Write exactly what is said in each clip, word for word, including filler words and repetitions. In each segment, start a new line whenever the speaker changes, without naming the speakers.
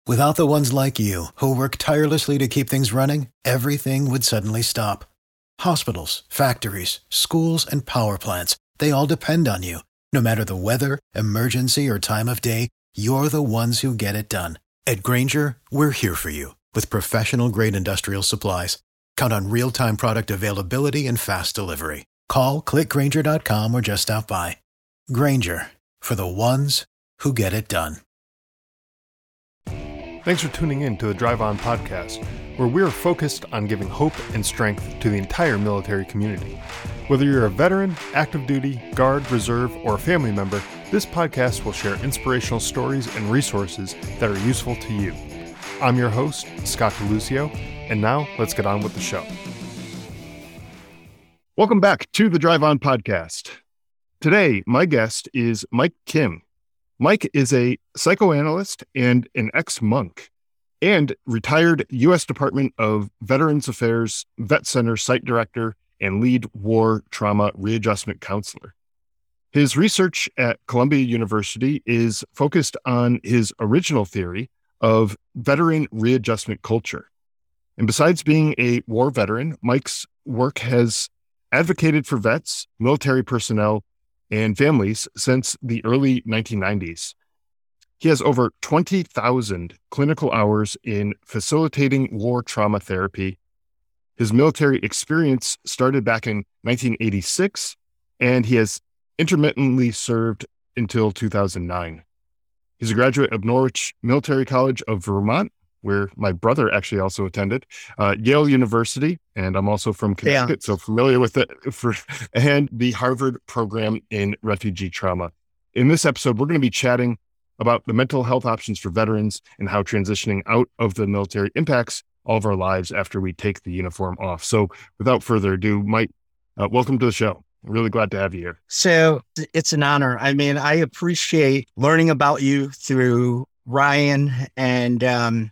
Without the ones like you, who work tirelessly to keep things running, everything would suddenly stop. Hospitals, factories, schools, and power plants, they all depend on you. No matter the weather, emergency, or time of day, you're the ones who get it done. At Grainger, we're here for you with professional-grade industrial supplies. Count on real-time product availability and fast delivery. Call, click Grainger dot com, or just stop by. Grainger, for the ones who get it done.
Thanks for tuning in to the Drive On podcast, where we're focused on giving hope and strength to the entire military community. Whether you're a veteran, active duty, guard, reserve, or a family member, this podcast will share inspirational stories and resources that are useful to you. I'm your host, Scott DeLucio, and now let's get on with the show. Welcome back to the Drive On podcast. Today, my guest is Mike Kim. Mike is a psychoanalyst and an ex-monk and retired U S Department of Veterans Affairs Vet Center Site Director and lead war trauma readjustment counselor. His research at Columbia University is focused on his original theory of veteran readjustment culture. And besides being a war veteran, Mike's work has advocated for vets, military personnel, and families since the early nineteen nineties. He has over twenty thousand clinical hours in facilitating war trauma therapy. His military experience started back in nineteen eighty-six, and he has intermittently served until two thousand nine. He's a graduate of Norwich Military College of Vermont, where my brother actually also attended, uh, Yale University, and I'm also from Connecticut, yeah. so familiar with it, for, and the Harvard program in refugee trauma. In this episode, we're going to be chatting about the mental health options for veterans and how transitioning out of the military impacts all of our lives after we take the uniform off. So without further ado, Mike, uh, welcome to the show. I'm really glad to have you here.
So it's an honor. I mean, I appreciate learning about you through Ryan and um,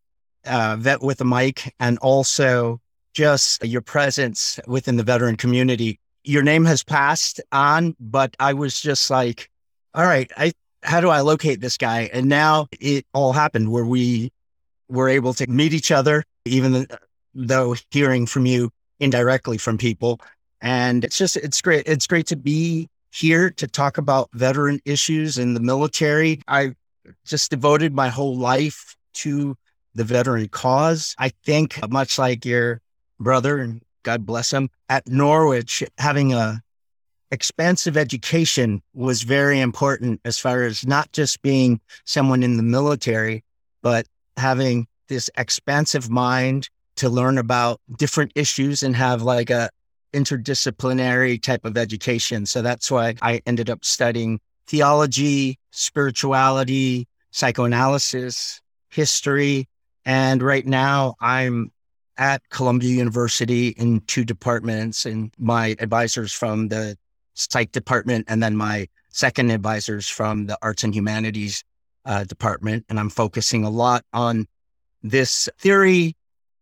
uh, Vet with a Mic, and also just your presence within the veteran community. Your name has passed on, but I was just like, all right, I how do I locate this guy? And now it all happened where we were able to meet each other, even though hearing from you indirectly from people. And it's just, it's great. It's great to be here to talk about veteran issues in the military. I just devoted my whole life to the veteran cause. I think much like your brother, and God bless him, at Norwich, having a expansive education was very important as far as not just being someone in the military, but having this expansive mind to learn about different issues and have like a interdisciplinary type of education. So that's why I ended up studying theology, spirituality, psychoanalysis, history. And right now I'm at Columbia University in two departments, and my advisors from the psych department, and then my second advisors from the arts and humanities uh, department. And I'm focusing a lot on this theory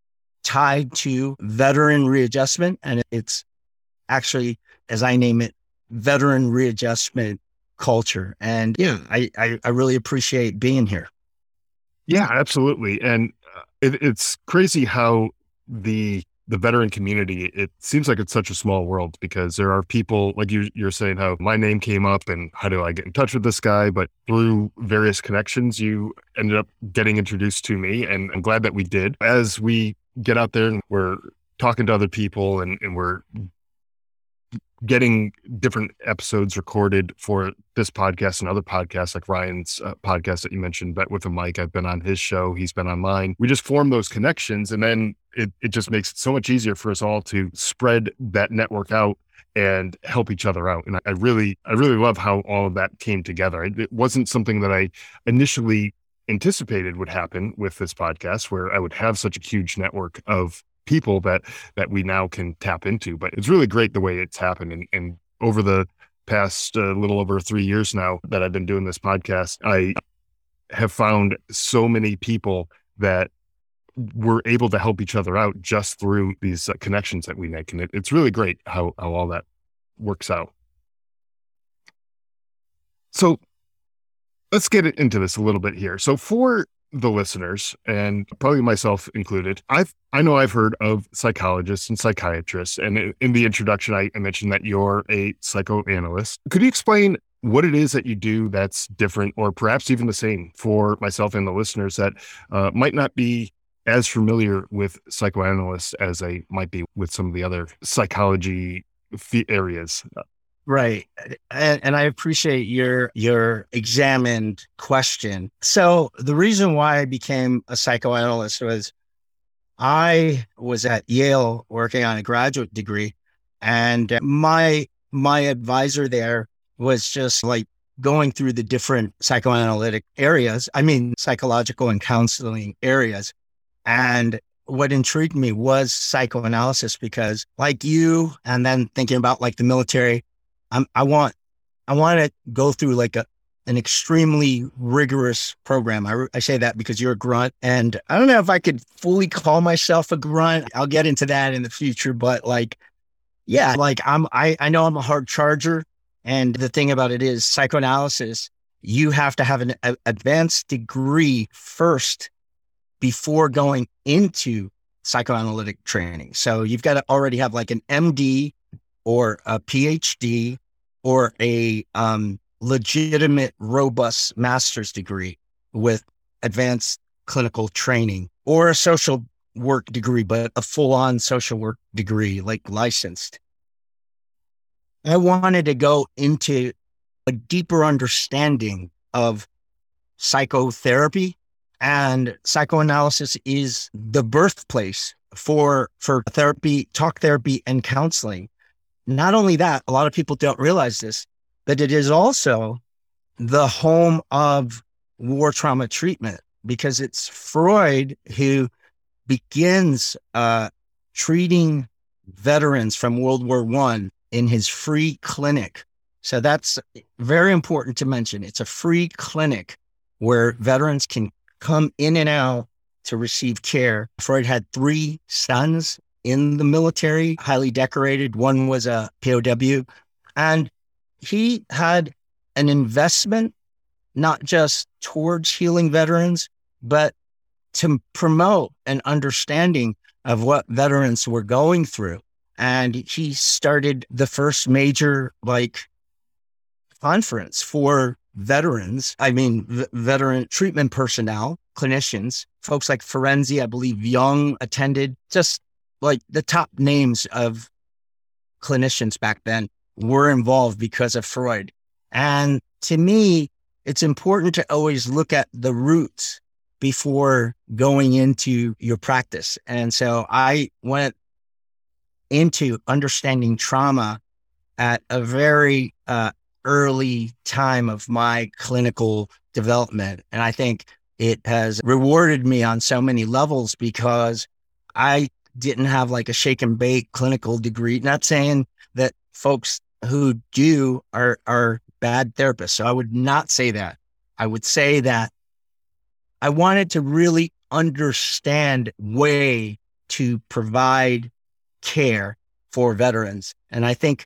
tied to veteran readjustment. And it's actually, as I name it, veteran readjustment culture. And yeah, I, I, I really appreciate being here.
Yeah, absolutely. And uh, it, it's crazy how the the veteran community, it seems like it's such a small world, because there are people like you, you're saying how my name came up and how do I get in touch with this guy? But through various connections, you ended up getting introduced to me, and I'm glad that we did. As we get out there and we're talking to other people and, and we're getting different episodes recorded for this podcast and other podcasts, like Ryan's uh, podcast that you mentioned, Vet with a Mic. I've been on his show. He's been on mine. We just form those connections, and then it, it just makes it so much easier for us all to spread that network out and help each other out. And I, I really, I really love how all of that came together. It, it wasn't something that I initially anticipated would happen with this podcast, where I would have such a huge network of people that that we now can tap into. But it's really great the way it's happened. And, and over the past uh, little over three years now that I've been doing this podcast, I have found so many people that we're able to help each other out just through these uh, connections that we make. And it, it's really great how, how all that works out. So let's get into this a little bit here. So for the listeners, and probably myself included, I've I know I've heard of psychologists and psychiatrists, and in the introduction, I, I mentioned that you're a psychoanalyst. Could you explain what it is that you do that's different, or perhaps even the same, for myself and the listeners that uh, might not be as familiar with psychoanalysts as they might be with some of the other psychology areas?
Right. And, and I appreciate your your examined question. So the reason why I became a psychoanalyst was I was at Yale working on a graduate degree, and my my advisor there was just like going through the different psychoanalytic areas, I mean, psychological and counseling areas. And what intrigued me was psychoanalysis, because like you, and then thinking about like the military, I'm, I want, I want to go through like a, an extremely rigorous program. I, I say that because you're a grunt, and I don't know if I could fully call myself a grunt. I'll get into that in the future, but like, yeah, like I'm, I, I know I'm a hard charger. And the thing about it is psychoanalysis, you have to have an a, advanced degree first before going into psychoanalytic training. So you've got to already have like an M D or a P H D or a um, legitimate, robust master's degree with advanced clinical training, or a social work degree, but a full-on social work degree, like licensed. I wanted to go into a deeper understanding of psychotherapy, and psychoanalysis is the birthplace for, for therapy, talk therapy, and counseling. Not only that, a lot of people don't realize this, but it is also the home of war trauma treatment, because it's Freud who begins uh, treating veterans from World War One in his free clinic. So that's very important to mention. It's a free clinic where veterans can come in and out to receive care. Freud had three sons in the military, highly decorated. One was a P O W. And he had an investment, not just towards healing veterans, but to promote an understanding of what veterans were going through. And he started the first major like conference for veterans. I mean, v- veteran treatment personnel, clinicians, folks like Ferenczi, I believe Young attended, just like the top names of clinicians back then were involved because of Freud. And to me, it's important to always look at the roots before going into your practice. And so I went into understanding trauma at a very uh, early time of my clinical development. And I think it has rewarded me on so many levels, because I didn't have like a shake and bake clinical degree. Not saying that folks who do are, are bad therapists. So I would not say that. I would say that I wanted to really understand way to provide care for veterans. And I think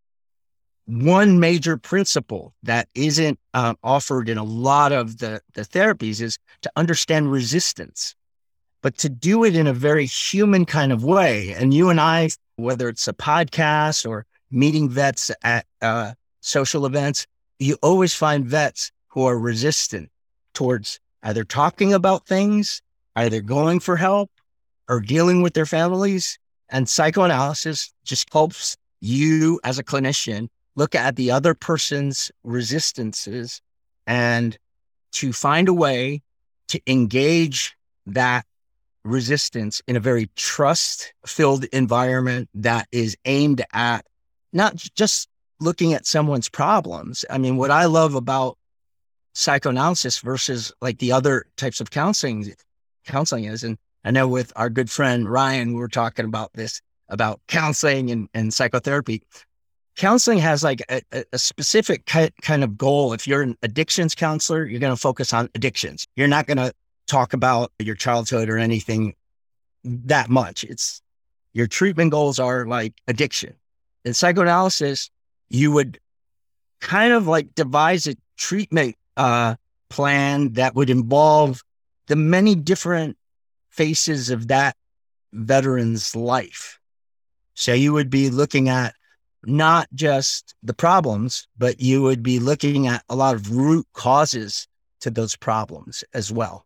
one major principle that isn't uh, offered in a lot of the, the therapies is to understand resistance, but to do it in a very human kind of way. And you and I, whether it's a podcast or meeting vets at uh, social events, you always find vets who are resistant towards either talking about things, either going for help, or dealing with their families. And psychoanalysis just helps you as a clinician look at the other person's resistances and to find a way to engage that resistance in a very trust-filled environment that is aimed at not just looking at someone's problems. I mean, what I love about psychoanalysis versus like the other types of counseling, counseling is, and I know with our good friend Ryan, we were talking about this, about counseling and, and psychotherapy. Counseling has like a, a specific kind of goal. If you're an addictions counselor, you're going to focus on addictions. You're not going to talk about your childhood or anything that much. It's your treatment goals are like addiction. In psychoanalysis, you would kind of like devise a treatment uh, plan that would involve the many different faces of that veteran's life. So you would be looking at not just the problems, but you would be looking at a lot of root causes to those problems as well.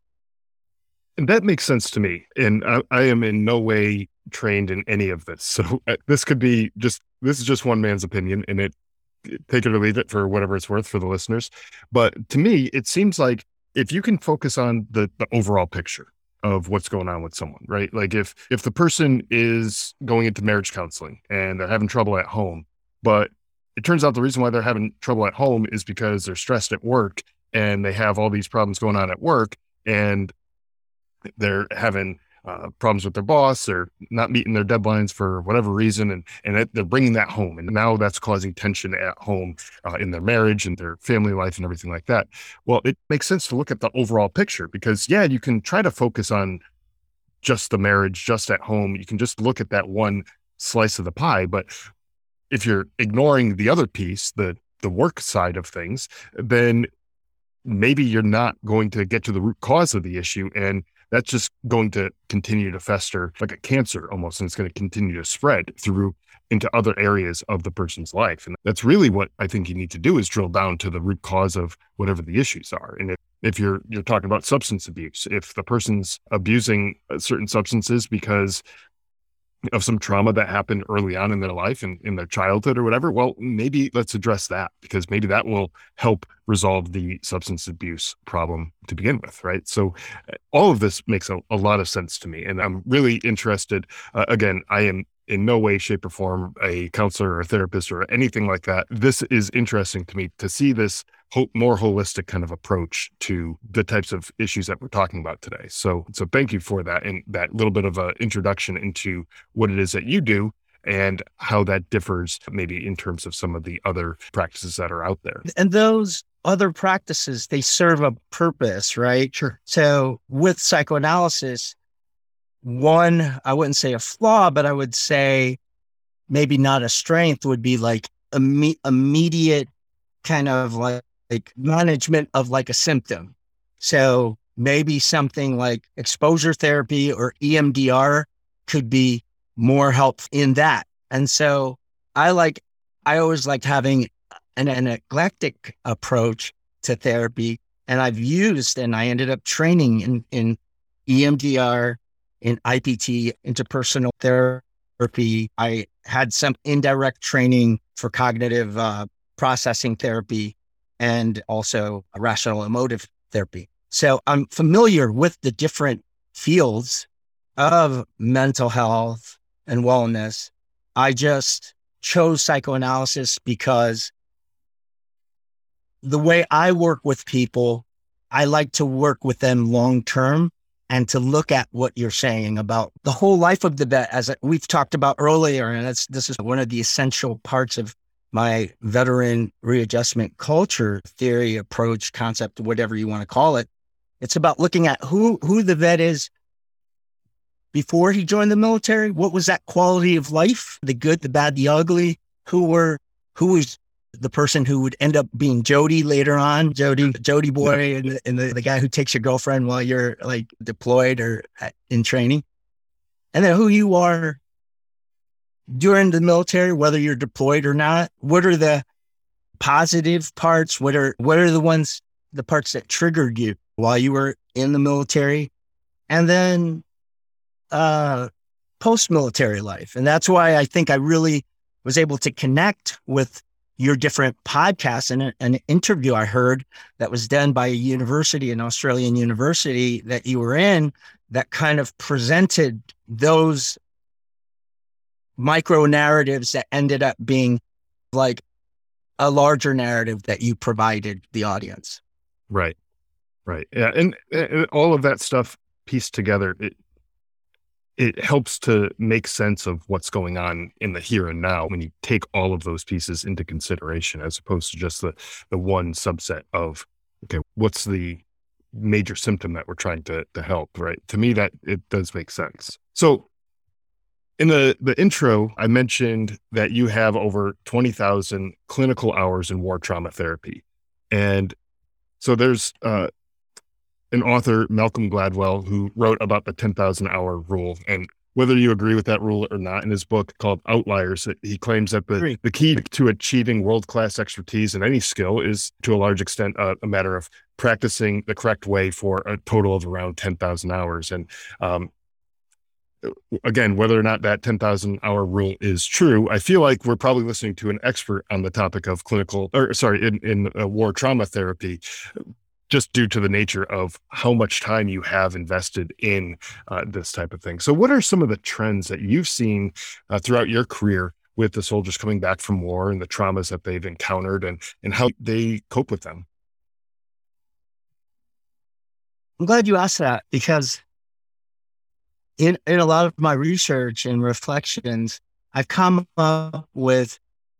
And that makes sense to me. And I, I am in no way trained in any of this. So uh, this could be just, this is just one man's opinion, and it, take it or leave it for whatever it's worth for the listeners. But to me, it seems like if you can focus on the, the overall picture of what's going on with someone, right? Like if, if the person is going into marriage counseling and they're having trouble at home, but it turns out the reason why they're having trouble at home is because they're stressed at work and they have all these problems going on at work, and they're having uh, problems with their boss or not meeting their deadlines for whatever reason. And, and it, they're bringing that home. And now that's causing tension at home uh, in their marriage and their family life and everything like that. Well, it makes sense to look at the overall picture because, yeah, you can try to focus on just the marriage, just at home. You can just look at that one slice of the pie. But if you're ignoring the other piece, the the work side of things, then maybe you're not going to get to the root cause of the issue. And that's just going to continue to fester like a cancer almost. And it's going to continue to spread through into other areas of the person's life. And that's really what I think you need to do, is drill down to the root cause of whatever the issues are. And if, if you're, you're talking about substance abuse, if the person's abusing certain substances because of some trauma that happened early on in their life and in their childhood or whatever, well, maybe let's address that, because maybe that will help resolve the substance abuse problem to begin with, right? So all of this makes a, a lot of sense to me. And I'm really interested. Uh, again, I am in no way, shape, or form a counselor or a therapist or anything like that. This is interesting to me to see this ho- more holistic kind of approach to the types of issues that we're talking about today. So, so thank you for that, and that little bit of an introduction into what it is that you do and how that differs maybe in terms of some of the other practices that are out there.
And those other practices, they serve a purpose, right?
Sure.
So with psychoanalysis, one, I wouldn't say a flaw, but I would say maybe not a strength, would be like imme- immediate kind of like, like management of like a symptom. So maybe something like exposure therapy or E M D R could be more helpful in that. And so I like, I always liked having an, an eclectic approach to therapy. And I've used, and I ended up training in, in E M D R, in I P T, interpersonal therapy. I had some indirect training for cognitive uh, processing therapy and also rational emotive therapy. So I'm familiar with the different fields of mental health and wellness. I just chose psychoanalysis because the way I work with people, I like to work with them long-term and to look at what you're saying about the whole life of the vet, as we've talked about earlier. And that's, this is one of the essential parts of my veteran readjustment culture theory, approach, concept, whatever you want to call it. It's about looking at who, who the vet is before he joined the military. What was that quality of life? The good, the bad, the ugly. Who were, who was the person who would end up being Jody later on, Jody, Jody boy, and, the, and the, the guy who takes your girlfriend while you're like deployed or in training. And then who you are during the military, whether you're deployed or not. What are the positive parts? What are, what are the ones, the parts that triggered you while you were in the military? And then uh, post-military life. And that's why I think I really was able to connect with your different podcasts. And an interview I heard that was done by a university, an Australian university that you were in, that kind of presented those micro narratives that ended up being like a larger narrative that you provided the audience.
Right. Right. Yeah. And, and all of that stuff pieced together, it, it helps to make sense of what's going on in the here and now when you take all of those pieces into consideration, as opposed to just the, the one subset of, okay, what's the major symptom that we're trying to, to help, right? To me, that it does make sense. So in the, the intro, I mentioned that you have over twenty thousand clinical hours in war trauma therapy. And so there's, uh, an author, Malcolm Gladwell, who wrote about the ten thousand hour rule. And whether you agree with that rule or not, in his book called Outliers, he claims that the, the key to achieving world-class expertise in any skill is, to a large extent, uh, a matter of practicing the correct way for a total of around ten thousand hours. And um, again, whether or not that ten thousand hour rule is true, I feel like we're probably listening to an expert on the topic of clinical, or sorry, in, in uh, war trauma therapy, just due to the nature of how much time you have invested in uh, this type of thing. So what are some of the trends that you've seen uh, throughout your career with the soldiers coming back from war and the traumas that they've encountered, and, and how they cope with them?
I'm glad you asked that, because in, in a lot of my research and reflections, I've come up with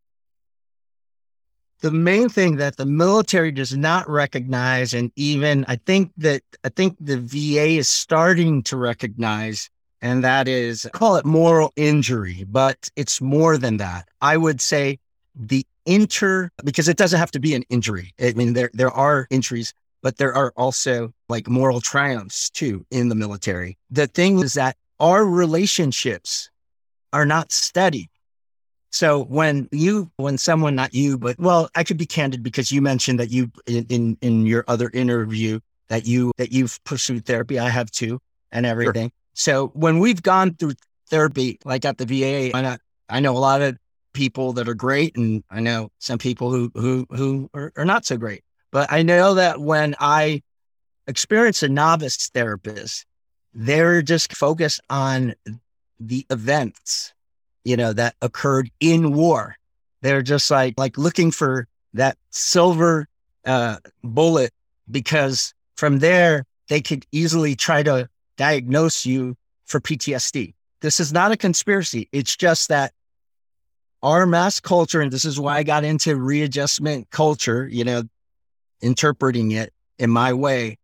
the main thing that the military does not recognize, and even I think that I think the V A is starting to recognize, and that is, call it moral injury, but it's more than that. I would say the inter, because it doesn't have to be an injury. I mean, there there are injuries, but there are also like moral triumphs too in the military. The thing is that our relationships are not studied. So when you, when someone, not you, but well, I could be candid because you mentioned that you, in, in, in your other interview, that you, that you've pursued therapy. I have too, and everything. Sure. So when we've gone through therapy, like at the V A, I know, I know a lot of people that are great, and I know some people who, who, who are, are not so great. But I know that when I experience a novice therapist, they're just focused on the events, you know, that occurred in war. They're just like, like looking for that silver uh, bullet, because from there, they could easily try to diagnose you for P T S D. This is not a conspiracy. It's just that our mass culture, and this is why I got into readjustment culture, you know, interpreting it in my way.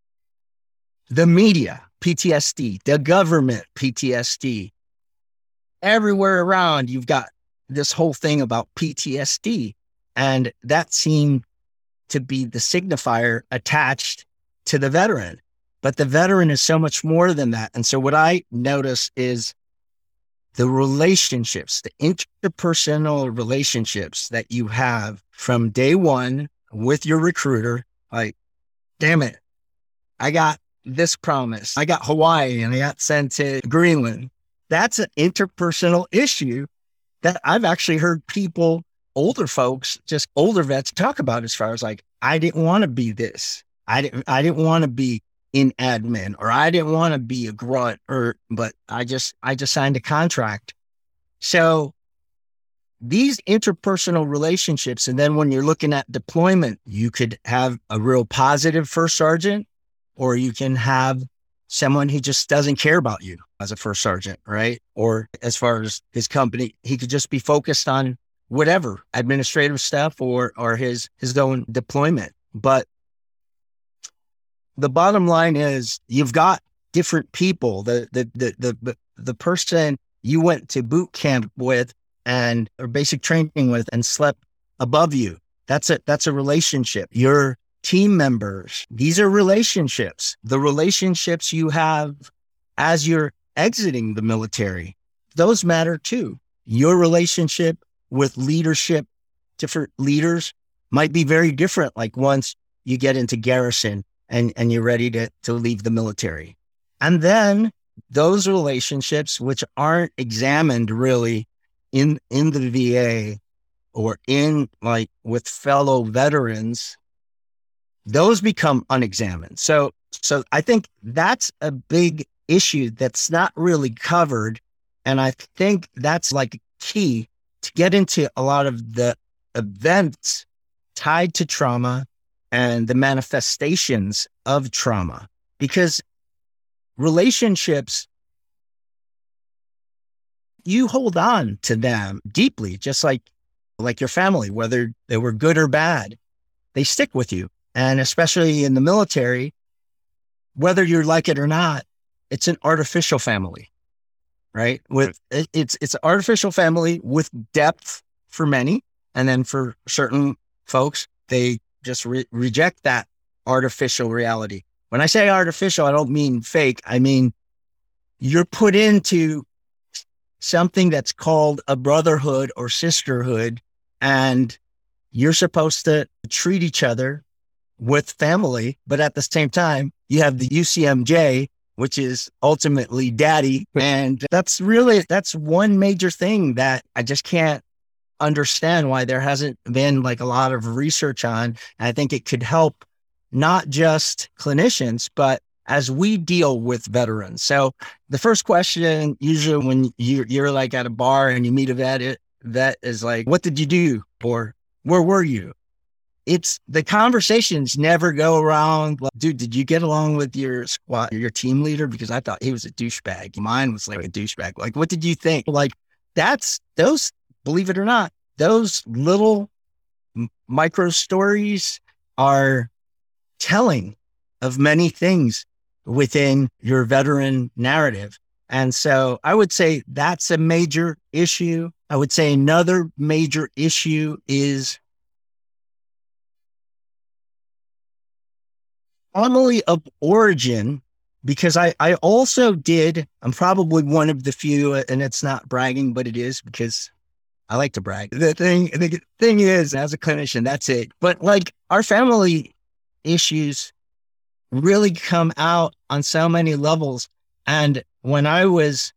The media, P T S D, the government, P T S D, everywhere around, you've got this whole thing about P T S D. And that seemed to be the signifier attached to the veteran. But the veteran is so much more than that. And so what I notice is the relationships, the interpersonal relationships that you have from day one with your recruiter. Like, damn it, I got this promise. I got Hawaii and I got sent to Greenland. That's an interpersonal issue that I've actually heard people, older folks, just older vets talk about, as far as like, I didn't want to be this. I didn't, I didn't want to be in admin, or I didn't want to be a grunt, or, but I just, I just signed a contract. So these interpersonal relationships, and then when you're looking at deployment, you could have a real positive first sergeant, or you can have someone who just doesn't care about you as a first sergeant, right? Or as far as his company, he could just be focused on whatever administrative stuff, or, or his, his own deployment. But the bottom line is, you've got different people. The, the, the, the, the person you went to boot camp with and or basic training with and slept above you, that's a, that's a relationship. Your team members, these are relationships. The relationships you have as you're exiting the military, those matter too. Your relationship with leadership, different leaders, might be very different. Like once you get into garrison and, and you're ready to, to leave the military. And then those relationships, which aren't examined really in, in the V A or in like with fellow veterans, those become unexamined. So, so I think that's a big issue that's not really covered. And I think that's like key to get into a lot of the events tied to trauma and the manifestations of trauma, because relationships, you hold on to them deeply, just like, like your family, whether they were good or bad, they stick with you. And especially in the military, whether you like it or not, it's an artificial family, right? With it, it's, it's an artificial family with depth for many. And then for certain folks, they just re- reject that artificial reality. When I say artificial, I don't mean fake. I mean, you're put into something that's called a brotherhood or sisterhood, and you're supposed to treat each other with family. But at the same time, you have the U C M J, which is ultimately daddy. And that's really, that's one major thing that I just can't understand why there hasn't been like a lot of research on. And I think it could help not just clinicians, but as we deal with veterans. So the first question, usually when you're, you're like at a bar and you meet a vet, vet is like, what did you do? Or where were you? It's the conversations never go around like, dude, did you get along with your squad, your team leader? Because I thought he was a douchebag. Mine was like a douchebag. Like, what did you think? Like that's those, believe it or not, those little m- micro stories are telling of many things within your veteran narrative. And so I would say that's a major issue. I would say another major issue is family of origin, because I, I also did, I'm probably one of the few, and it's not bragging, but it is because I like to brag. The thing, the thing is, as a clinician, that's it. But like our family issues really come out on so many levels. And when I was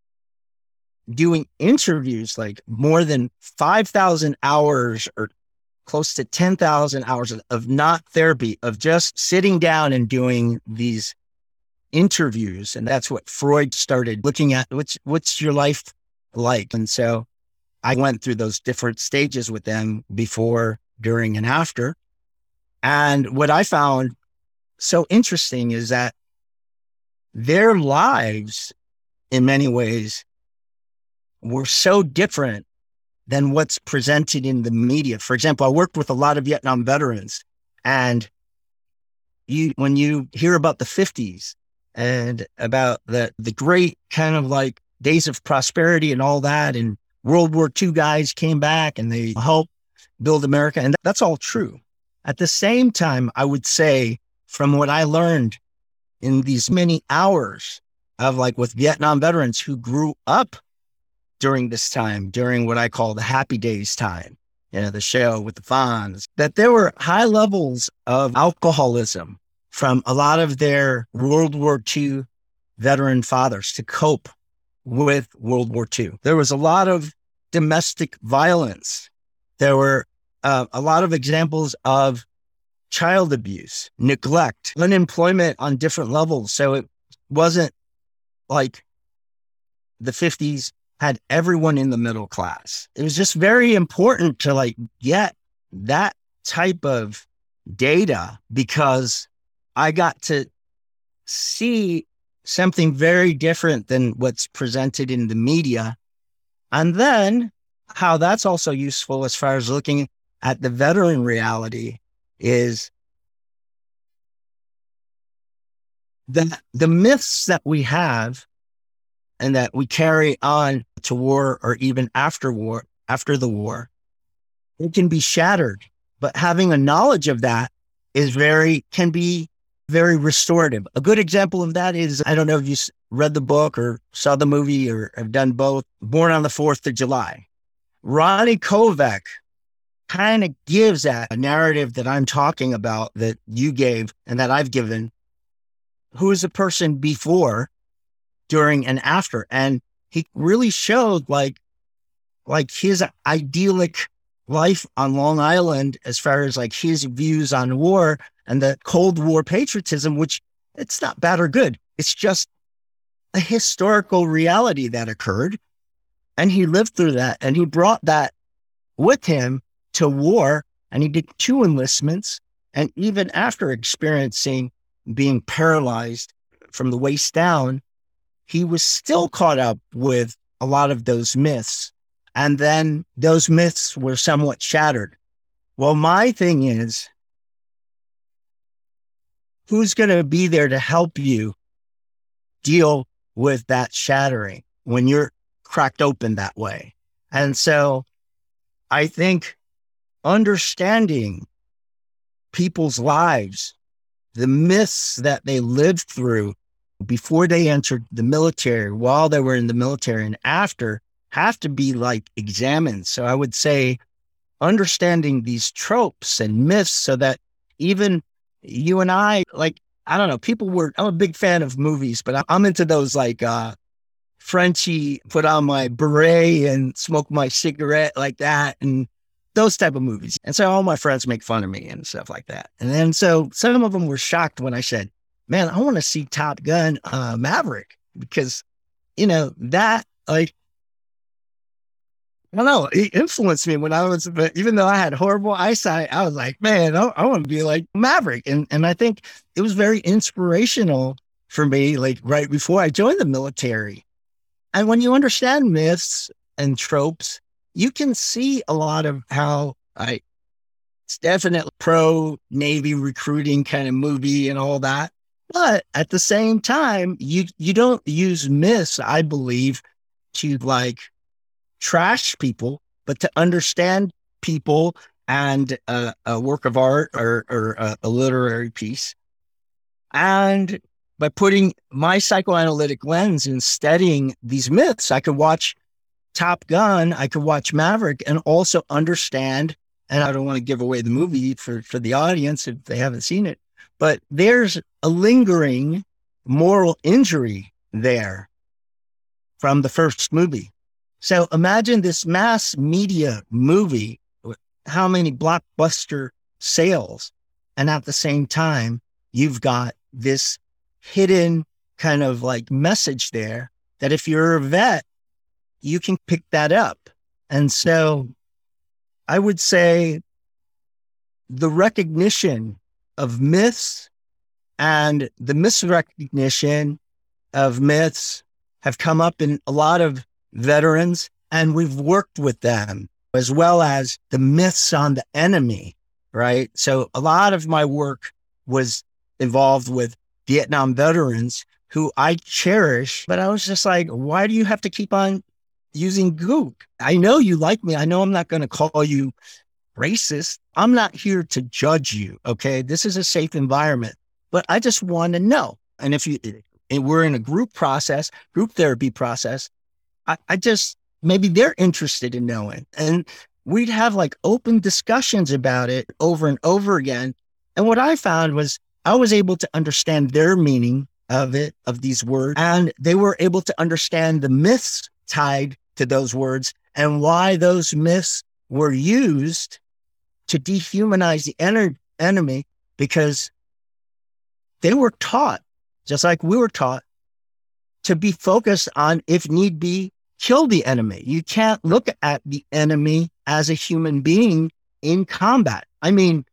doing interviews, like more than five thousand hours or close to ten thousand hours of, of not therapy, of just sitting down and doing these interviews. And that's what Freud started looking at. What's, what's your life like? And so I went through those different stages with them before, during, and after. And what I found so interesting is that their lives, in many ways, were so different than what's presented in the media. For example, I worked with a lot of Vietnam veterans, and you, when you hear about the fifties and about the, the great kind of like days of prosperity and all that, and World War Two guys came back and they helped build America, and that's all true. At the same time, I would say, from what I learned in these many hours of like with Vietnam veterans who grew up during this time, during what I call the happy days time, you know, the show with the Fonz, that there were high levels of alcoholism from a lot of their World War Two veteran fathers to cope with World War Two. There was a lot of domestic violence. There were uh, a lot of examples of child abuse, neglect, unemployment on different levels. So it wasn't like the fifties had everyone in the middle class. It was just very important to like get that type of data, because I got to see something very different than what's presented in the media. And then how that's also useful as far as looking at the veteran reality is that the myths that we have and that we carry on to war or even after war, after the war, it can be shattered. But having a knowledge of that is very, can be very restorative. A good example of that is, I don't know if you read the book or saw the movie or have done both, Born on the fourth of July. Ronnie Kovac kind of gives that a narrative that I'm talking about, that you gave and that I've given. Who is a person before, during, and after? And he really showed like, like his idyllic life on Long Island as far as like his views on war and the Cold War patriotism, which it's not bad or good. It's just a historical reality that occurred. And he lived through that, and he brought that with him to war, and he did two enlistments. And even after experiencing being paralyzed from the waist down, he was still caught up with a lot of those myths. And then those myths were somewhat shattered. Well, my thing is, who's going to be there to help you deal with that shattering when you're cracked open that way? And so I think understanding people's lives the myths that they lived through before they entered the military, while they were in the military, and after, have to be like examined. So I would say understanding these tropes and myths so that even you and I, like, I don't know, people were, I'm a big fan of movies, but I'm into those like uh, Frenchie, put on my beret and smoke my cigarette like that, and those type of movies. And so all my friends make fun of me and stuff like that. And then so some of them were shocked when I said, man, I want to see Top Gun uh, Maverick, because, you know, that like, I don't know, it influenced me when I was, but even though I had horrible eyesight, I was like, man, I, I want to be like Maverick. And and I think it was very inspirational for me, like right before I joined the military. And when you understand myths and tropes, you can see a lot of how I, it's definitely pro Navy recruiting kind of movie and all that. But at the same time, you, you don't use myths, I believe, to like trash people, but to understand people and uh, a work of art or, or a, a literary piece. And by putting my psychoanalytic lens in studying these myths, I could watch Top Gun, I could watch Maverick, and also understand, and I don't want to give away the movie for, for the audience if they haven't seen it, but there's a lingering moral injury there from the first movie. So imagine this mass media movie with how many blockbuster sales, and at the same time, you've got this hidden kind of like message there that if you're a vet, you can pick that up. And so I would say the recognition of myths and the misrecognition of myths have come up in a lot of veterans, and we've worked with them, as well as the myths on the enemy, right? So a lot of my work was involved with Vietnam veterans who I cherish, but I was just like, why do you have to keep on using gook? I know you like me. I know I'm not going to call you racist. I'm not here to judge you. Okay. This is a safe environment, but I just want to know. And if you, and we're in a group process, group therapy process, I, I just, maybe they're interested in knowing. And we'd have like open discussions about it over and over again. And what I found was I was able to understand their meaning of it, of these words, and they were able to understand the myths tied to those words and why those myths were used to dehumanize the en- enemy, because they were taught, just like we were taught, to be focused on, if need be, kill the enemy. You can't look at the enemy as a human being in combat. I mean,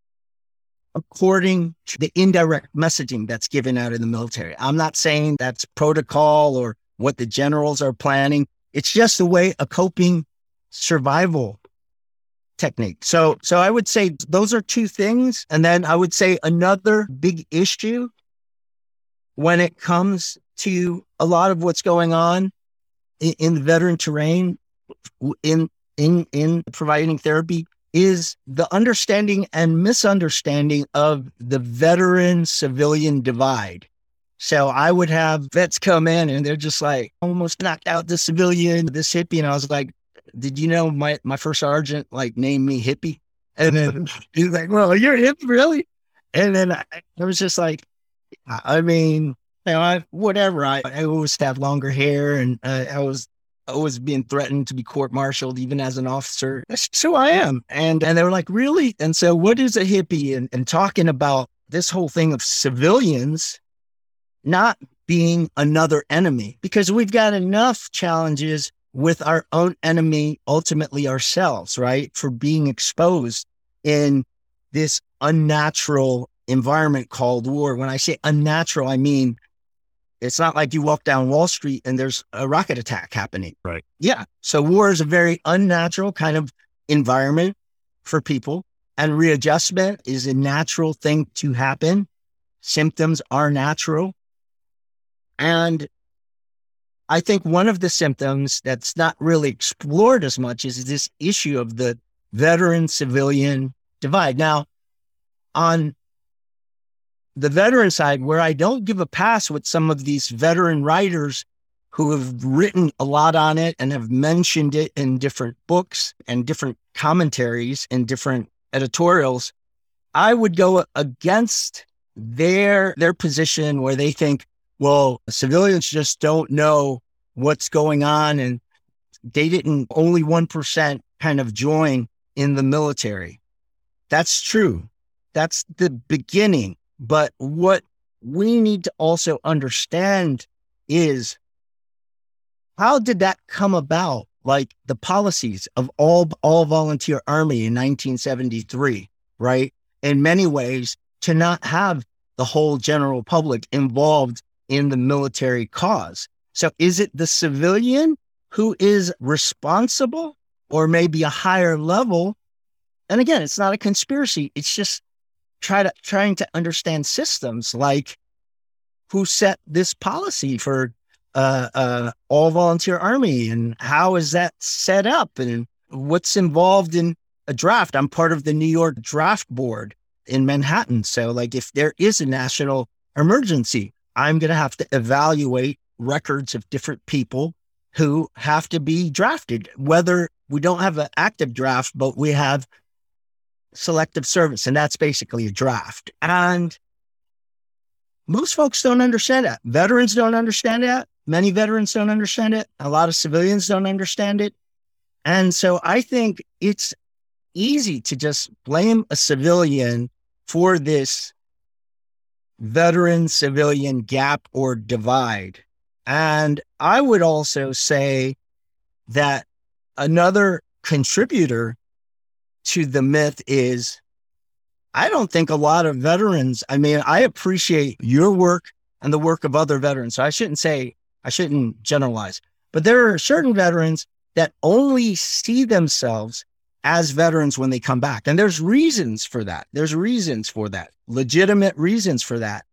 according to the indirect messaging that's given out in the military. I'm not saying that's protocol or what the generals are planning. It's just a way, a coping survival technique. So, so I would say those are two things. And then I would say another big issue when it comes to a lot of what's going on in, in the veteran terrain, in, in, in providing therapy, is the understanding and misunderstanding of the veteran civilian divide. So I would have vets come in and they're just like, almost knocked out the civilian, this hippie. And I was like, did you know my, my first sergeant like named me hippie? And then he's like, well, you're hippie, really? And then I, I was just like, I mean, you know, I, whatever. I, I always have longer hair, and uh, I was always being threatened to be court-martialed, even as an officer. That's just who I am. And and they were like, really? And so what is a hippie? And, and talking about this whole thing of civilians not being another enemy, because we've got enough challenges with our own enemy, ultimately ourselves, right? For being exposed in this unnatural environment called war. When I say unnatural, I mean, it's not like you walk down Wall Street and there's a rocket attack happening.
Right.
Yeah. So war is a very unnatural kind of environment for people, and readjustment is a natural thing to happen. Symptoms are natural. And I think one of the symptoms that's not really explored as much is this issue of the veteran civilian divide. Now, on the veteran side, where I don't give a pass with some of these veteran writers who have written a lot on it and have mentioned it in different books and different commentaries and different editorials, I would go against their their position where they think, well, civilians just don't know what's going on and they didn't, only one percent kind of join in the military. That's true. That's the beginning. But what we need to also understand is, how did that come about? Like the policies of all, all volunteer army in nineteen seventy-three, right? In many ways, to not have the whole general public involved in the military cause. So is it the civilian who is responsible, or maybe a higher level? And again, it's not a conspiracy. It's just try to, trying to understand systems, like who set this policy for uh, uh, all volunteer army, and how is that set up, and what's involved in a draft. I'm part of the New York Draft Board in Manhattan. So like, if there is a national emergency, I'm going to have to evaluate records of different people who have to be drafted, whether we don't have an active draft, but we have selective service, and that's basically a draft. And most folks don't understand that. Veterans don't understand that. Many veterans don't understand it. A lot of civilians don't understand it. And so I think it's easy to just blame a civilian for this veteran-civilian gap or divide. And I would also say that another contributor to the myth is, I don't think a lot of veterans, I mean, I appreciate your work and the work of other veterans. So I shouldn't say, I shouldn't generalize, but there are certain veterans that only see themselves as veterans when they come back. And there's reasons for that. There's reasons for that, legitimate reasons for that.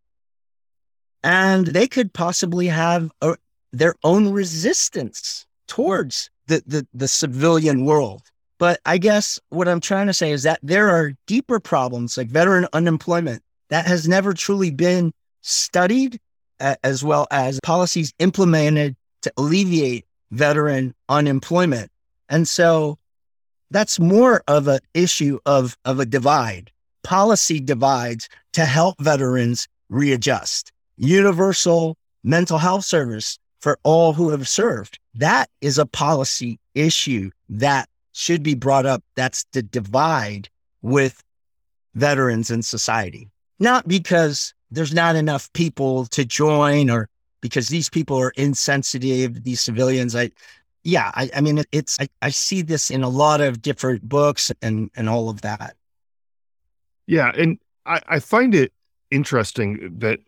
And they could possibly have a, their own resistance towards the, the, the civilian world. But I guess what I'm trying to say is that there are deeper problems, like veteran unemployment, that has never truly been studied, uh, as well as policies implemented to alleviate veteran unemployment. And so that's more of an issue of, of a divide, policy divides to help veterans readjust. Universal mental health service for all who have served. That is a policy issue that should be brought up. That's the divide with veterans in society. Not because there's not enough people to join, or because these people are insensitive, these civilians. I, yeah, I, I mean, it's, I, I see this in a lot of different books and, and all of that.
Yeah. And I, I find it interesting that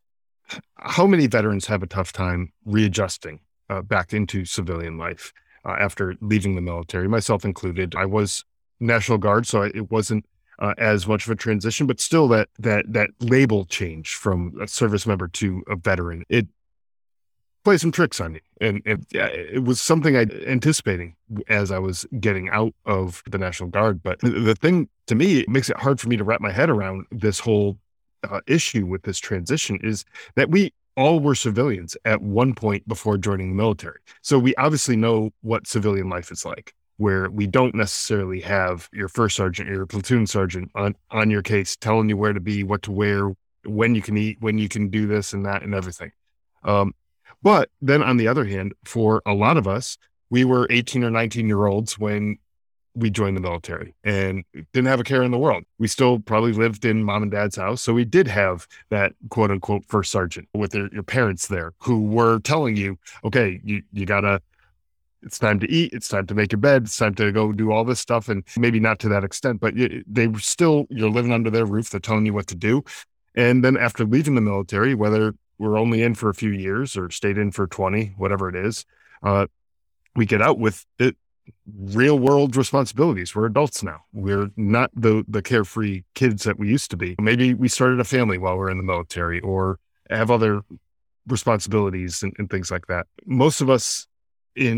how many veterans have a tough time readjusting uh, back into civilian life uh, after leaving the military, myself included. I was National Guard, so it wasn't uh, as much of a transition, but still that that that label change from a service member to a veteran, it plays some tricks on you. And, and yeah, it was something I anticipating as I was getting out of the National Guard. But the thing to me, it makes it hard for me to wrap my head around this whole Uh, issue with this transition is that we all were civilians at one point before joining the military. So we obviously know what civilian life is like, where we don't necessarily have your first sergeant, your platoon sergeant on, on your case, telling you where to be, what to wear, when you can eat, when you can do this and that and everything. Um, but then on the other hand, for a lot of us, we were eighteen or nineteen year olds when we joined the military and didn't have a care in the world. We still probably lived in mom and dad's house. So we did have that quote unquote first sergeant with their, your parents there who were telling you, okay, you, you gotta, it's time to eat. It's time to make your bed. It's time to go do all this stuff. And maybe not to that extent, but you, they were still, you're living under their roof. They're telling you what to do. And then after leaving the military, whether we're only in for a few years or stayed in for twenty, whatever it is, uh, we get out with it. Real world responsibilities. We're adults now. We're not the the carefree kids that we used to be. Maybe we started a family while we're in the military or have other responsibilities and, and things like that. Most of us in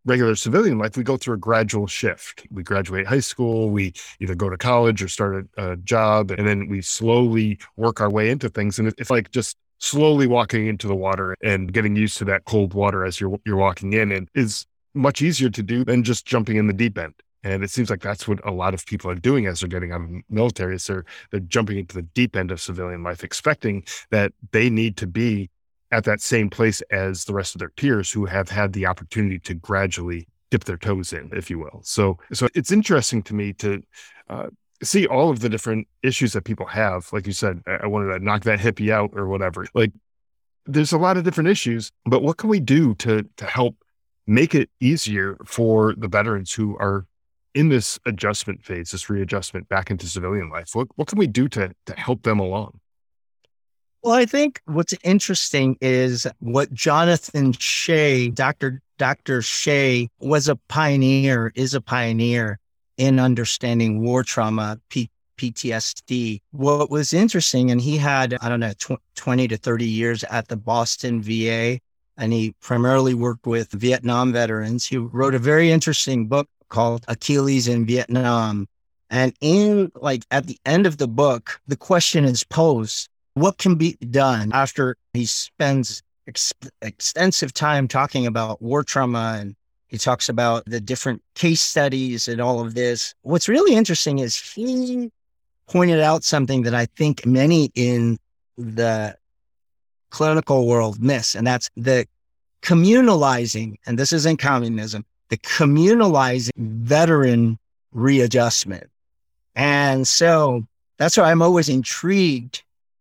regular civilian life, we go through a gradual shift. We graduate high school, we either go to college or start a, a job, and then we slowly work our way into things. And it's like just slowly walking into the water and getting used to that cold water as you're you're walking in, and is much easier to do than just jumping in the deep end. And it seems like that's what a lot of people are doing as they're getting out of the military, is they're, they're jumping into the deep end of civilian life, expecting that they need to be at that same place as the rest of their peers who have had the opportunity to gradually dip their toes in, if you will. So, so it's interesting to me to uh, see all of the different issues that people have. Like you said, I wanted to knock that hippie out or whatever. Like, there's a lot of different issues, but what can we do to to help make it easier for the veterans who are in this adjustment phase, this readjustment back into civilian life? What what can we do to to help them along?
Well, I think what's interesting is what Jonathan Shea, Doctor Doctor Shea, was a pioneer, is a pioneer in understanding war trauma, P- PTSD. What was interesting, and he had, I don't know, tw- twenty to thirty years at the Boston V A, and he primarily worked with Vietnam veterans. He wrote a very interesting book called Achilles in Vietnam. And in like at the end of the book, the question is posed, what can be done after he spends ex- extensive time talking about war trauma, and he talks about the different case studies and all of this. What's really interesting is he pointed out something that I think many in the clinical world miss, and that's the communalizing, and this isn't communism, the communalizing veteran readjustment. And so that's why I'm always intrigued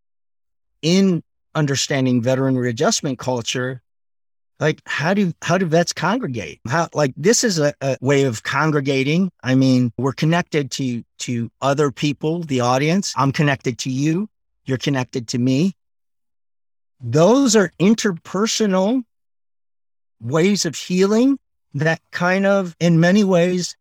in understanding veteran readjustment culture. Like, how do how do vets congregate? How, like, this is a, a way of congregating. I mean, we're connected to to other people, the audience. I'm connected to you. You're connected to me. Those are interpersonal ways of healing that kind of, in many ways,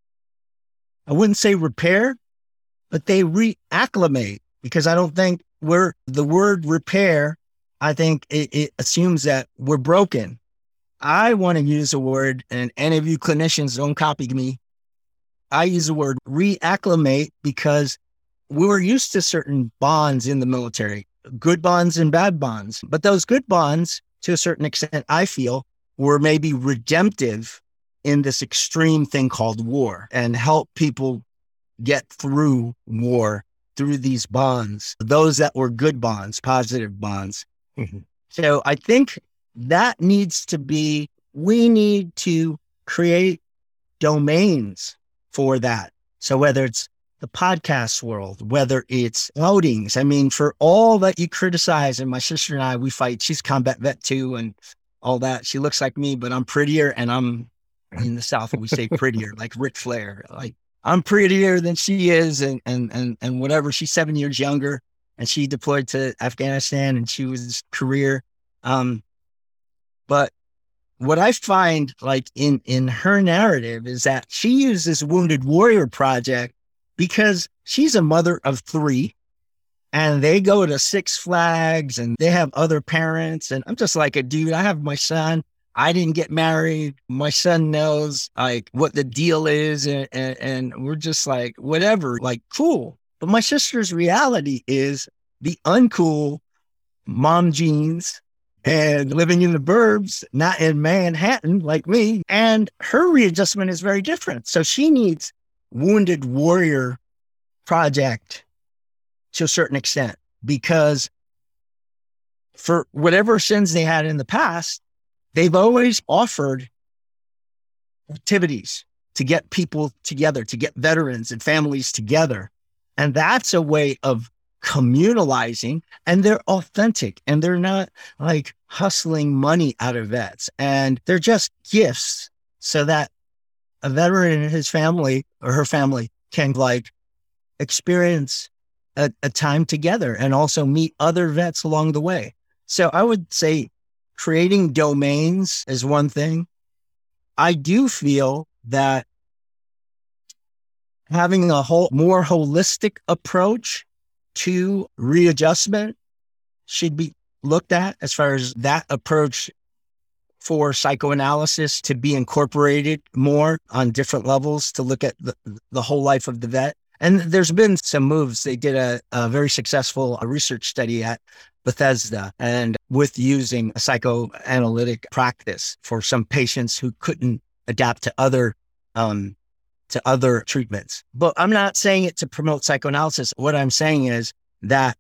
I wouldn't say repair, but they reacclimate, because I don't think we're, the word repair, I think it, it assumes that we're broken. I want to use a word, and any of you clinicians don't copy me. I use the word reacclimate because we were used to certain bonds in the military, good bonds and bad bonds. But those good bonds, to a certain extent, I feel, were maybe redemptive in this extreme thing called war, and help people get through war through these bonds, those that were good bonds, positive bonds. Mm-hmm. So I think that needs to be, we need to create domains for that. So whether it's the podcast world, whether it's outings, I mean, for all that you criticize, and my sister and I, we fight, she's combat vet too, and all that. She looks like me, but I'm prettier, and I'm in the South, we say prettier, like Ric Flair, like I'm prettier than she is, and, and, and, and whatever. She's seven years younger, and she deployed to Afghanistan, and she was career. Um, but what I find, like in, in her narrative, is that she used this Wounded Warrior Project because she's a mother of three, and they go to Six Flags, and they have other parents. And I'm just like a dude. I have my son. I didn't get married. My son knows like what the deal is. And, and, and we're just like, whatever, like cool. But my sister's reality is the uncool mom jeans and living in the burbs, not in Manhattan like me. And her readjustment is very different. So she needs Wounded Warrior Project to a certain extent, because for whatever sins they had in the past, they've always offered activities to get people together, to get veterans and families together. And that's a way of communalizing, and they're authentic, and they're not like hustling money out of vets, and they're just gifts so that a veteran and his family or her family can like experience a, a time together and also meet other vets along the way. So I would say creating domains is one thing. I do feel that having a whole more holistic approach to readjustment should be looked at, as far as that approach for psychoanalysis to be incorporated more on different levels to look at the, the whole life of the vet. And there's been some moves. They did a, a very successful research study at Bethesda and with using a psychoanalytic practice for some patients who couldn't adapt to other um, to other treatments. But I'm not saying it to promote psychoanalysis. What I'm saying is that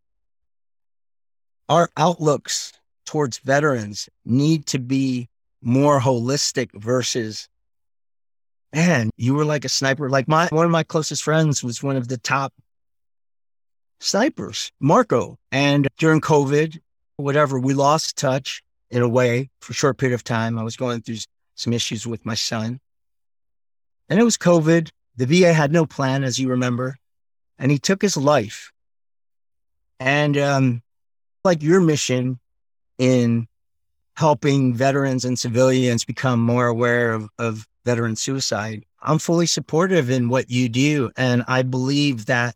our outlooks towards veterans need to be more holistic versus, man, you were like a sniper. Like my, one of my closest friends was one of the top snipers, Marco. And during COVID, whatever, we lost touch in a way for a short period of time. I was going through some issues with my son. And it was COVID. The V A had no plan, as you remember. And he took his life. And um, like your mission in helping veterans and civilians become more aware of, of veteran suicide, I'm fully supportive in what you do. And I believe that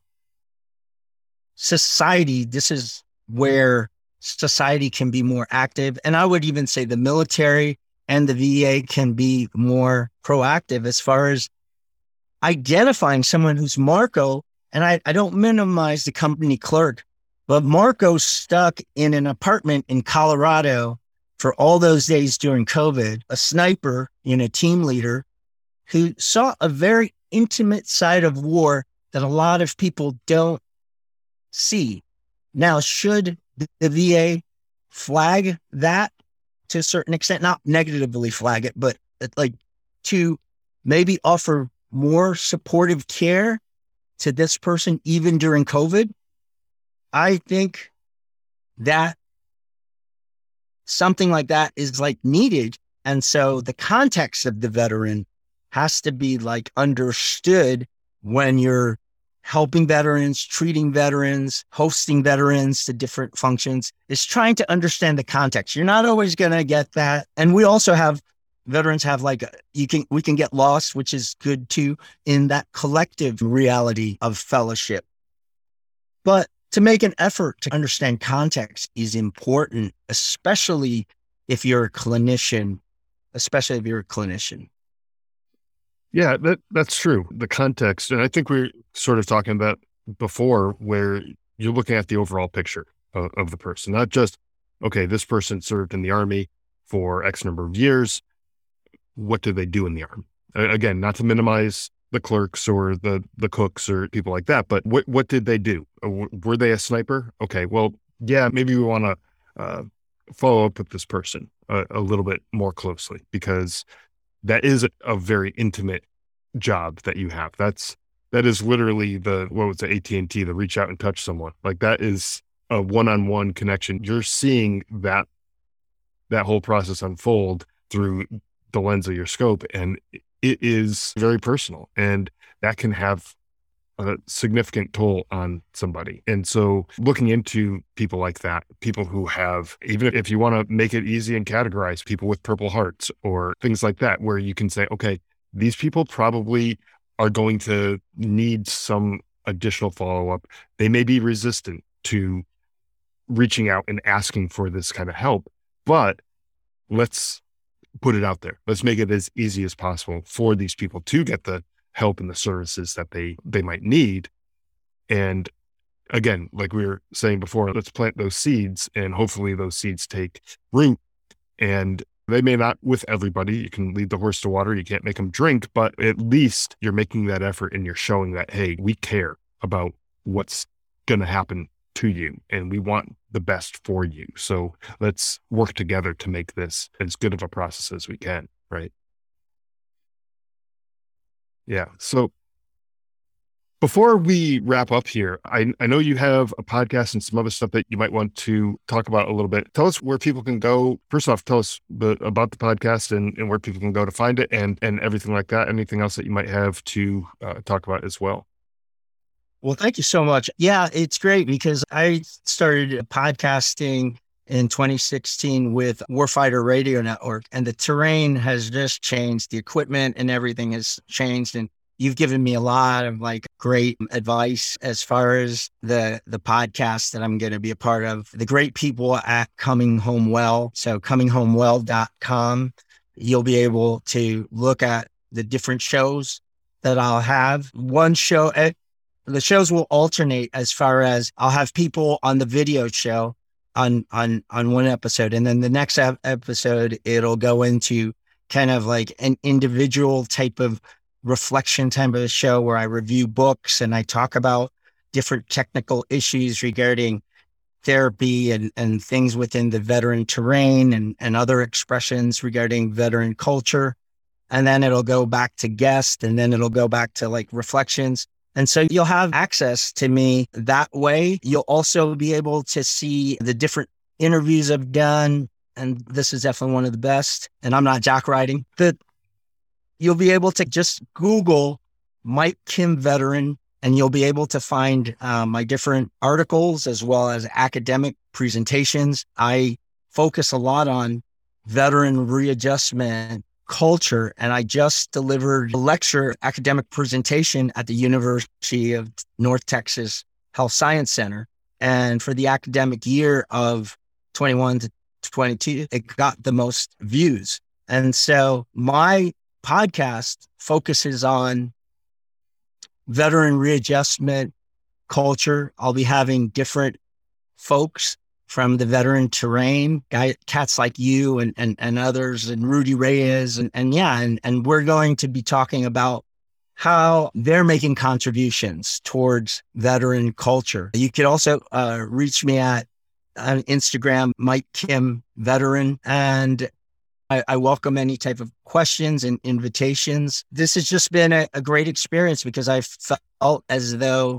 society, this is where society can be more active. And I would even say the military and the V A can be more proactive as far as identifying someone who's Marco. And I, I don't minimize the company clerk, but Marco's stuck in an apartment in Colorado for all those days during COVID, a sniper and a team leader who saw a very intimate side of war that a lot of people don't see. Now, should the V A flag that to a certain extent, not negatively flag it, but like to maybe offer more supportive care to this person, even during COVID? I think that something like that is like needed. And so the context of the veteran has to be like understood when you're helping veterans, treating veterans, hosting veterans to different functions, is trying to understand the context. You're not always going to get that. And we also have veterans have like, you can, we can get lost, which is good too, in that collective reality of fellowship. But to make an effort to understand context is important, especially if you're a clinician, especially if you're a clinician.
Yeah, that that's true. The context, and I think we we're sort of talking about before, where you're looking at the overall picture of, of the person, not just, okay, this person served in the Army for X number of years. What do they do in the Army? Uh, again, not to minimize the clerks or the the cooks or people like that, but what what did they do? Uh, w- were they a sniper? Okay, well, yeah, maybe we want to uh, follow up with this person a, a little bit more closely, because that is a, a very intimate job that you have. That's that is literally the what was the A T and T, the reach out and touch someone. Like that is a one-on-one connection. You're seeing that that whole process unfold through the lens of your scope, and it is very personal, and that can have a significant toll on somebody. And so looking into people like that, people who have, even if you want to make it easy and categorize people with Purple Hearts or things like that, where you can say, okay, these people probably are going to need some additional follow-up. They may be resistant to reaching out and asking for this kind of help, but let's put it out there. Let's make it as easy as possible for these people to get the help and the services that they, they might need. And again, like we were saying before, let's plant those seeds, and hopefully those seeds take root. And they may not with everybody. You can lead the horse to water. You can't make them drink, but at least you're making that effort and you're showing that, hey, we care about what's going to happen to you, and we want the best for you. So let's work together to make this as good of a process as we can, right? Yeah. So before we wrap up here, I, I know you have a podcast and some other stuff that you might want to talk about a little bit. Tell us where people can go. First off, tell us the, about the podcast and, and where people can go to find it, and, and everything like that. Anything else that you might have to uh, talk about as well.
Well, thank you so much. Yeah, it's great because I started podcasting in twenty sixteen with Warfighter Radio Network, and the terrain has just changed. The equipment and everything has changed. And you've given me a lot of like great advice as far as the the podcast that I'm going to be a part of. The great people at Coming Home Well. So coming home well dot com. You'll be able to look at the different shows that I'll have. One show, the shows will alternate as far as I'll have people on the video show on on on one episode, and then the next ep- episode it'll go into kind of like an individual type of reflection time of the show where I review books and I talk about different technical issues regarding therapy and, and things within the veteran terrain and, and other expressions regarding veteran culture. And then it'll go back to guest, and then it'll go back to like reflections. And so you'll have access to me that way. You'll also be able to see the different interviews I've done. And this is definitely one of the best. And I'm not jock riding. The, you'll be able to just Google Mike Kim Veteran, and you'll be able to find uh, my different articles as well as academic presentations. I focus a lot on veteran readjustment culture, and I just delivered a lecture academic presentation at the University of North Texas Health Science Center. And for the academic year of twenty-one to twenty-two, it got the most views. And so my podcast focuses on veteran readjustment culture. I'll be having different folks from the veteran terrain, guy, cats like you and, and, and others, and Rudy Reyes. And, and yeah, and, and we're going to be talking about how they're making contributions towards veteran culture. You could also uh, reach me at on Instagram, Mike Kim Veteran, and I, I welcome any type of questions and invitations. This has just been a, a great experience because I felt as though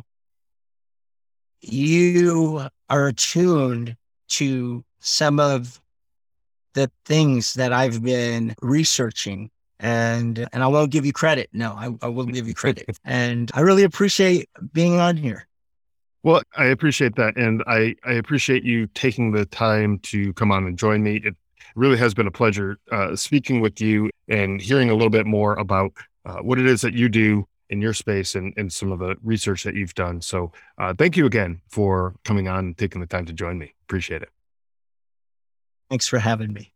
you are attuned to some of the things that I've been researching, and and I won't give you credit. No, I, I will give you credit. And I really appreciate being on here.
Well, I appreciate that. And I, I appreciate you taking the time to come on and join me. It really has been a pleasure uh, speaking with you and hearing a little bit more about uh, what it is that you do in your space and, and some of the research that you've done. So uh, thank you again for coming on and taking the time to join me. Appreciate it.
Thanks for having me.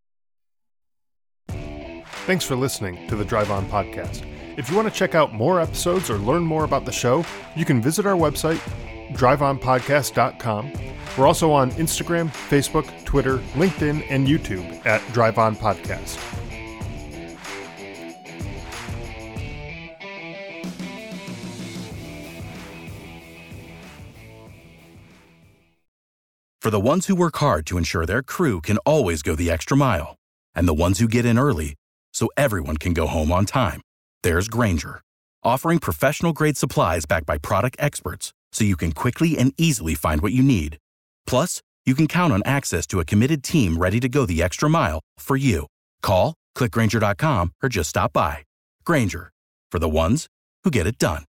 Thanks for listening to the Drive On Podcast. If you want to check out more episodes or learn more about the show, you can visit our website, drive on podcast dot com. We're also on Instagram, Facebook, Twitter, LinkedIn, and YouTube at Drive On Podcast.
For the ones who work hard to ensure their crew can always go the extra mile, and the ones who get in early so everyone can go home on time, there's Grainger, offering professional-grade supplies backed by product experts so you can quickly and easily find what you need. Plus, you can count on access to a committed team ready to go the extra mile for you. Call, click Grainger dot com, or just stop by. Grainger, for the ones who get it done.